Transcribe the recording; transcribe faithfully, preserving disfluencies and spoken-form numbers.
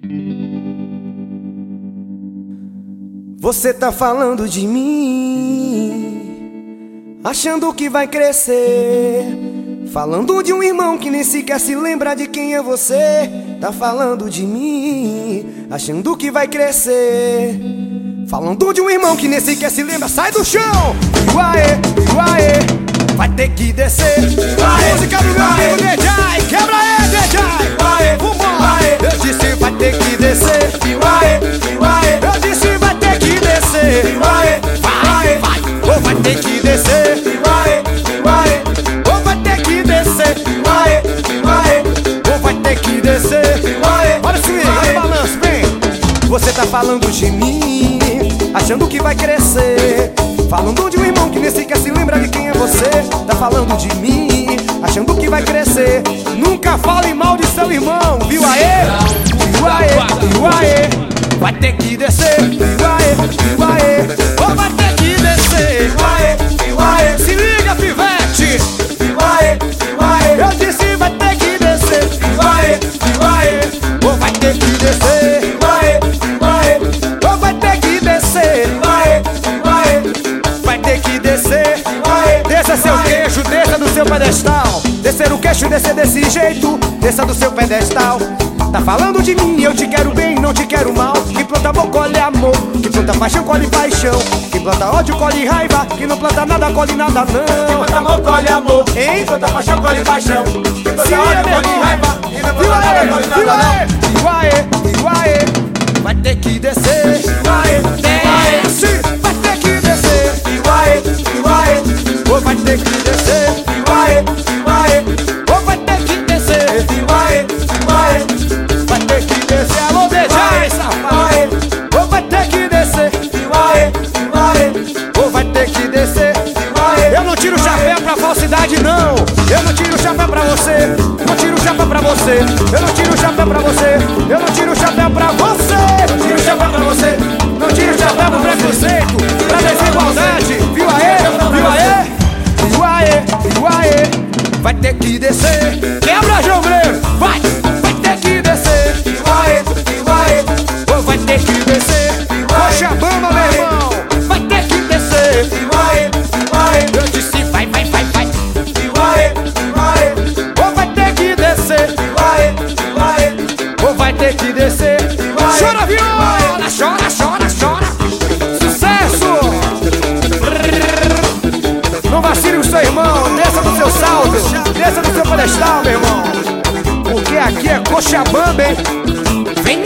Você tá falando de mim, achando que vai crescer, falando de um irmão que nem sequer se lembra de quem é você. Tá falando de mim, achando que vai crescer, falando de um irmão que nem sequer se lembra. Sai do chão! Uaê, uaê, vai ter que descer. Uaê, música do meu amigo D J, quebra aí, D J. Uaê, vambora. Eu disse vai ter que descer. Uaê, uaê, eu disse vai ter que descer. Uaê, vai, vai, ou vai ter que descer. Uaê, uaê, ou vai ter que descer. Uaê, uaê, ou vai ter que descer. Uaê, olha o swing, olha o balanço, vem. Você tá falando de mim, achando que vai crescer, falando de um irmão que nem sequer se lembra de quem é você. Tá falando de mim, achando que vai crescer. Nunca fale mal de seu irmão, viu aê? Viu aê, viu aê, vai ter que descer. Viu aê, viu aê, ou vai ter que descer. Viu aê, viu aê, se liga pivete. Viu aê, viu aê, eu disse vai ter que descer. Viu aê, viu aê, ou vai ter que descer. Viu aê, viu aê, ou vai ter que descer. Viu aê, viu aê, vai ter que descer. Desça seu queixo, desça do seu pedestal. Descer o queixo, descer desse jeito, desça do seu pedestal. Tá falando de mim, eu te quero bem, não te quero mal. Que planta amor, colhe amor. Que planta paixão, colhe paixão. Que planta ódio, colhe raiva. Que não planta nada, colhe nada não. Que planta amor, colhe amor. Hein? Que planta paixão, colhe paixão. Que planta ódio, colhe raiva. Que não planta nada, colhe nada não. Uaê, uaê, vai ter que descer. Uaê, desce, vai ter que descer. Uaê, uaê, ou vai ter que descer. Uaê, uaê, ou vai ter que descer. Uaê, uaê, vai ter que descer. Alô, D J, safado, ou vai ter que descer. Uaê, uaê, ou vai ter que descer. Eu não tiro o chapéu pra falsidade não. Eu não tiro o chapéu pra você. Não tiro o chapéu pra você. Eu não tiro o chapéu pra você. Eu não tiro o chapéu pra você. Não tiro o chapéu pra você. Não tiro o chapéu pro preconceito, pra desigualdade. Viu aê, viu aê, viu aê, viu aê, vai ter que descer. Quebra, jongleiro, vai, vai ter que descer. Viu aê, viu aê, ou vai ter que descer. Cochabamba, meu irmão, vai ter que descer. Viu aê, viu aê, eu disse vai, vai, vai, vai. Viu aê, viu aê, ou vai ter que descer. Viu aê, viu aê, ou vai ter que descer. Chora viola, chora, chora, chora. Sucesso! Não vacile com seu irmão, desça do seu salto, desça do seu pedestal, meu irmão. Porque aqui é Cochabamba, hein? Vem